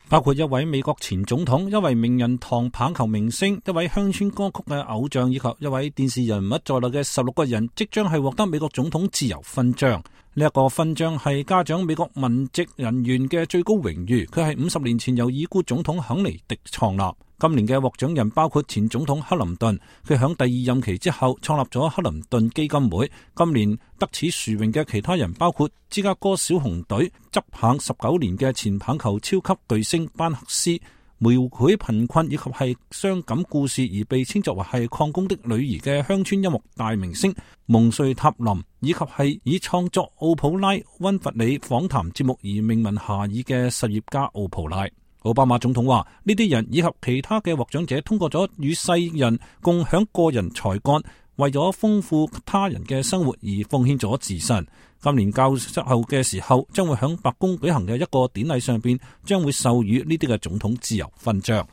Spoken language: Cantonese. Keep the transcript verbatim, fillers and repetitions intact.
包括一位美國前總統、一位名人堂棒球明星、一位鄉村歌曲嘅偶像以及一位電視人物在內嘅十六個人，即將係獲得美國總統自由勳章。呢一個勳章係嘉獎美國文職人員嘅最高榮譽，佢係五十年前由已故總統肯尼迪創立。今年嘅獲獎人包括前總統克林頓，佢響第二任期之後創立咗克林頓基金會。今年得此殊榮嘅其他人包括芝加哥小熊隊執棒十九年嘅前棒球超級巨星班克斯，描繪貧困以及係傷感故事而被稱作為係礦工的女兒嘅鄉村音樂大明星蒙瑞塔林，以及係以創作奧普拉溫弗里訪談節目而命名遐邇嘅實業家奧普拉。奧巴馬總統話，呢啲人以及其他嘅獲獎者通過咗與世人共享個人才幹，為咗豐富他人嘅生活而奉獻咗自身。今年較後嘅時候，將會響白宮舉行嘅一個典禮上邊，將會授予呢啲嘅總統自由勳章。